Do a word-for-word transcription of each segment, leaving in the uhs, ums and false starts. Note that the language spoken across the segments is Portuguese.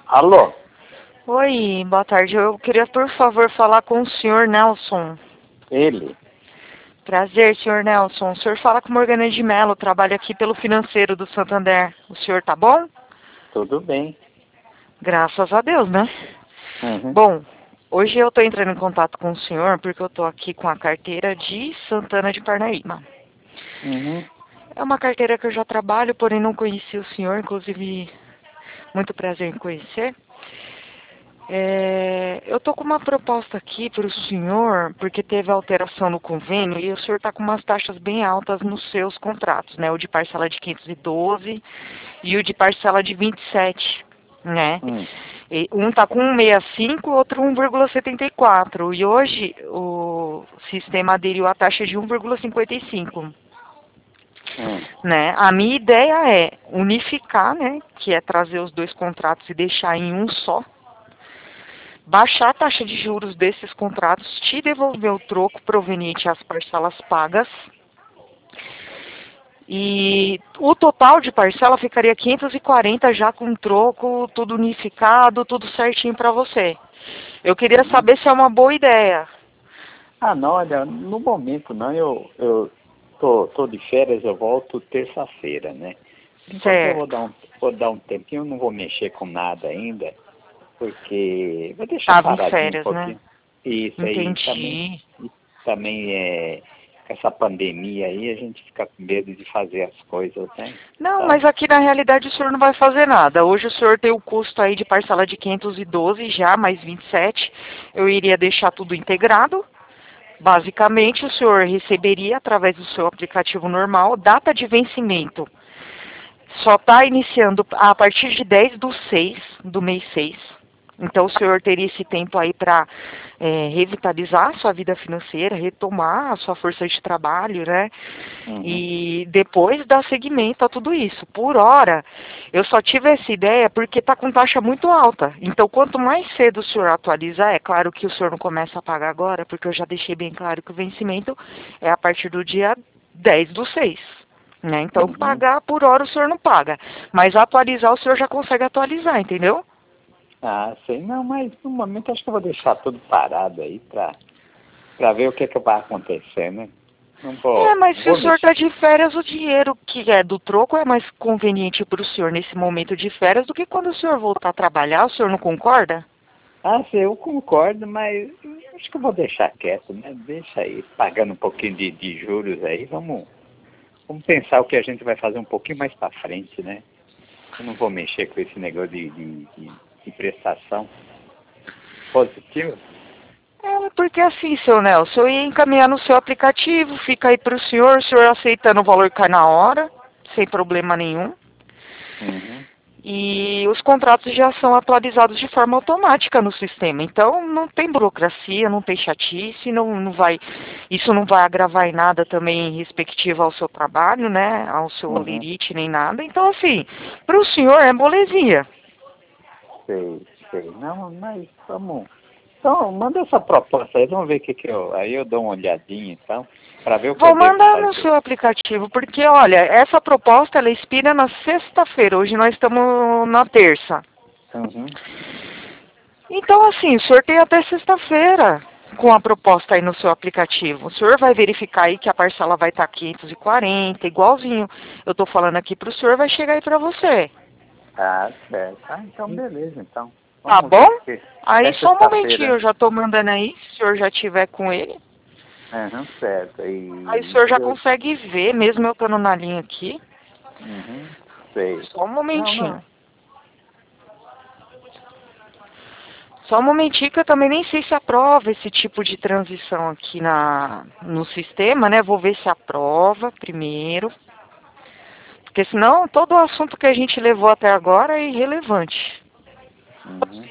Alô? Oi, boa tarde. Eu queria, por favor, falar com o senhor Nelson. Ele? Prazer, senhor Nelson. O senhor fala com Morgana de Mello, trabalho aqui pelo financeiro do Santander. O senhor tá bom? Tudo bem. Graças a Deus, né? Uhum. Bom, hoje eu tô entrando em contato com o senhor porque eu tô aqui com a carteira de Santana de Parnaíba. Uhum. É uma carteira que eu já trabalho, porém não conheci o senhor, inclusive muito prazer em conhecer. É, eu tô com uma proposta aqui para o senhor, porque teve alteração no convênio e o senhor está com umas taxas bem altas nos seus contratos, né? O de parcela de quinhentos e doze e o de parcela de vinte e sete, né? Hum. E um está com um vírgula sessenta e cinco, outro um vírgula setenta e quatro. E hoje o sistema aderiu à taxa de um vírgula cinquenta e cinco. Hum. Né? A minha ideia é unificar, né? Que é trazer os dois contratos e deixar em um só. Baixar a taxa de juros desses contratos, te devolver o troco proveniente às parcelas pagas. E o total de parcela ficaria quinhentos e quarenta já com troco, tudo unificado, tudo certinho para você. Eu queria Uhum. saber se é uma boa ideia. Ah, não, olha, no momento não, eu, eu tô, tô de férias, eu volto terça-feira, né? Enquanto eu vou Certo. dar um, vou dar um tempinho, eu não vou mexer com nada ainda, porque vou deixar Tava em paradinho um férias, né? pouquinho. Isso aí também, Entendi. e também é com essa pandemia aí, a gente fica com medo de fazer as coisas, né? Não, Então, mas aqui na realidade o senhor não vai fazer nada. Hoje o senhor tem o custo aí de parcela de quinhentos e doze já, mais vinte e sete. Eu iria deixar tudo integrado. Basicamente, o senhor receberia, através do seu aplicativo normal, data de vencimento. Só está iniciando a partir de dez do seis, do mês seis. Então, o senhor teria esse tempo aí para é, revitalizar a sua vida financeira, retomar a sua força de trabalho, né? uhum. E depois dar seguimento a tudo isso. Por hora, eu só tive essa ideia porque está com taxa muito alta. Então, quanto mais cedo o senhor atualizar, é claro que o senhor não começa a pagar agora, porque eu já deixei bem claro que o vencimento é a partir do dia dez do seis. Né? Então, Uhum. pagar por hora o senhor não paga. Mas atualizar o senhor já consegue atualizar, entendeu? Ah, sei, não, mas no momento acho que eu vou deixar tudo parado aí pra, pra ver o que que vai acontecer, né? Não É, vou, mas não se o vou senhor mexer. está de férias, o dinheiro que é do troco é mais conveniente para o senhor nesse momento de férias do que quando o senhor voltar a trabalhar, o senhor não concorda? Ah, sim, eu concordo, mas acho que eu vou deixar quieto, né? Deixa aí, pagando um pouquinho de, de juros aí, vamos, vamos pensar o que a gente vai fazer um pouquinho mais pra frente, né? Eu não vou mexer com esse negócio de, de, de, de prestação positiva. É, porque assim, seu Nelson, eu ia encaminhar no seu aplicativo, fica aí para o senhor, o senhor aceitando o valor cai na hora, sem problema nenhum. Uhum. E os contratos já são atualizados de forma automática no sistema. Então não tem burocracia, não tem chatice, não, não vai, isso não vai agravar em nada também respectivo ao seu trabalho, né? Ao seu Uhum. holerite nem nada. Então, assim, para o senhor é molezinha. Sei, sei. Não, mas vamos. Então, manda essa proposta aí, vamos ver o que, que eu. Aí eu dou uma olhadinha, então, para ver o que eu Vou devo mandar no fazer. seu aplicativo, porque olha, essa proposta ela expira na sexta-feira. Hoje nós estamos na terça. Uhum. Então, assim, o senhor tem até sexta-feira com a proposta aí no seu aplicativo. O senhor vai verificar aí que a parcela vai estar quinhentos e quarenta, igualzinho. Eu estou falando aqui para o senhor, vai chegar aí para você. Ah, certo. Ah, então beleza, então. Tá Vamos bom? ver, porque Aí é só um momentinho, sexta-feira. eu já estou mandando aí, se o senhor já tiver com ele. Uhum, certo. Aí o E senhor já eu. consegue ver, mesmo eu estando na linha aqui. Uhum, sei. Só um Não, momentinho. não. Só um momentinho que eu também nem sei se aprova esse tipo de transição aqui na, no sistema, né? Vou ver se aprova primeiro. Porque senão todo o assunto que a gente levou até agora é irrelevante. Uhum.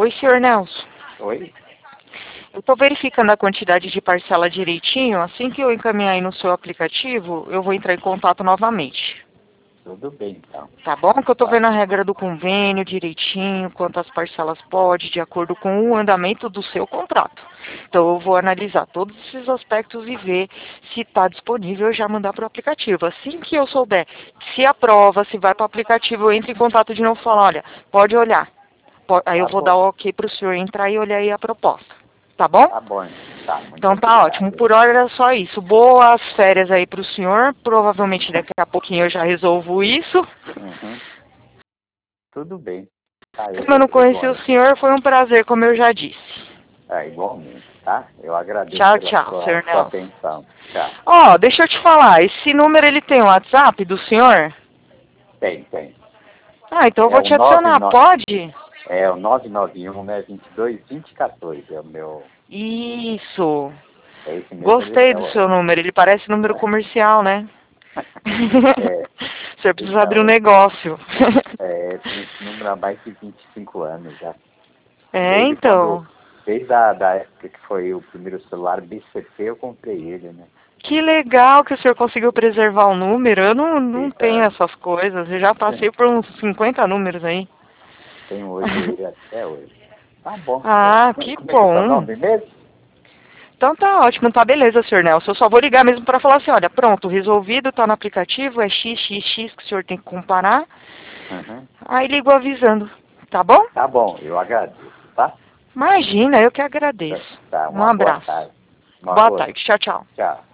Oi, senhor Nelson. Oi? Eu estou verificando a quantidade de parcela direitinho. Assim que eu encaminhar aí no seu aplicativo, eu vou entrar em contato novamente. Tudo bem, então. Tá bom? Que eu estou Tá. vendo a regra do convênio direitinho, quantas parcelas pode, de acordo com o andamento do seu contrato. Então eu vou analisar todos esses aspectos e ver se está disponível e já mandar para o aplicativo. Assim que eu souber se aprova, se vai para o aplicativo, eu entro em contato de novo e falo, olha, pode olhar. Po- Aí eu Tá vou bom. dar o ok para o senhor entrar e olhar aí a proposta. Tá bom? Tá bom, tá. Muito Então tá obrigado. ótimo. Por hora era só isso. Boas férias aí pro senhor. Provavelmente daqui a pouquinho eu já resolvo isso. Uhum. Tudo bem. Tá, eu, Como eu não conheci eu, o senhor, foi um prazer, como eu já disse. é, igualmente, tá? Eu agradeço Tchau, pela tchau, sua, senhor sua Nelson. atenção. Tchau. Ó, deixa eu te falar. Esse número, ele tem o WhatsApp do senhor? Tem, tem. Ah, então eu É vou o te nove adicionar. nove Pode? é o nove nove um, né? vinte e dois, vinte e quatorze. É o meu. Isso. É esse mesmo. Ele, Gostei é do o, seu número. Ele parece número comercial, né? é, O senhor precisa abrir um então, negócio. é, tem esse número há mais de vinte e cinco anos já. É, Desde quando, então. desde a da época que foi o primeiro celular B C P, eu comprei ele, né? Que legal que o senhor conseguiu preservar o número. Eu não, não tenho Então, essas coisas. Eu já passei por uns cinquenta números aí. tenho hoje ele até hoje. Tá bom. Ah, que Como é que é o seu bom. nome mesmo? Então tá ótimo, tá beleza, senhor Nelson. Eu só vou ligar mesmo para falar assim, olha, pronto, resolvido, tá no aplicativo, é X X X que o senhor tem que comparar. Uhum. Aí ligo avisando, tá bom? Tá bom, eu agradeço, tá? Imagina, eu que agradeço. Tá, Um uma boa abraço. tarde. Uma Boa boa. tarde, tchau, tchau. Tchau.